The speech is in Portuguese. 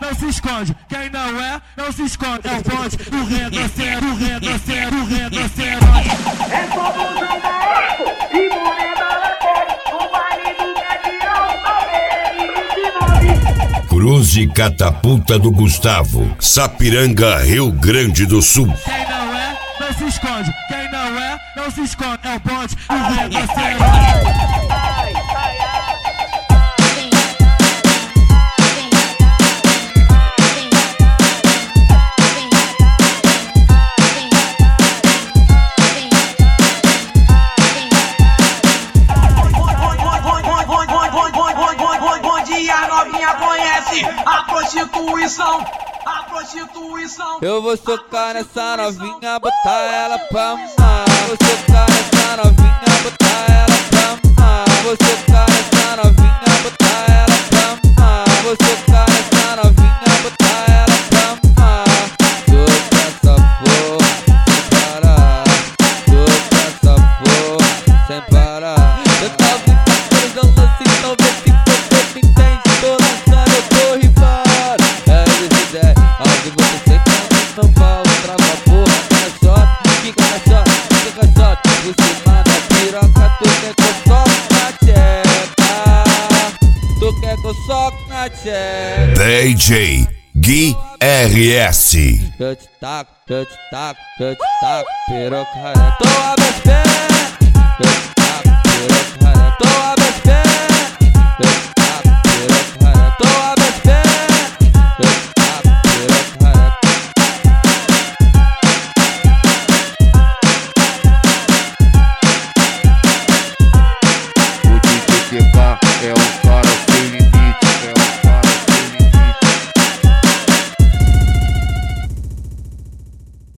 não se esconde. Quem não é, não se esconde. É o bonde do retrocede, do retrocede, do retrocede. É só bundão da Eco e moneda lateral. No baile do Gavião, Cruz e Catapulta do Gustavo, Sapiranga, Rio Grande do Sul. Quem não é, não se esconde. Quem não é, não se esconde. É o bonde do retrocede. A prostituição, a prostituição. Eu vou socar nessa novinha, botar ela pra mamar. Vou socar nessa novinha, botar ela pra mamar. Vou socar nessa novinha, botar ela pra mamar. Vou socar nessa novinha, botar ela pra mamar. Soca essa porra sem parar. Soca essa porra sem parar. Eu tava fazendo um lance, então vê se você me entende. Tô lançando, eu tô rifando. Ao vivo você sempre anda em São Paulo. Trava a porra, fica na shot, fica na shot. Você manda piroca, tu quer que eu soque na tcheca. Tu quer que eu soque na tcheca. DJ Gui RS. Eu te taco, piroca. Tô a meus pés. Eu te taco, piroca.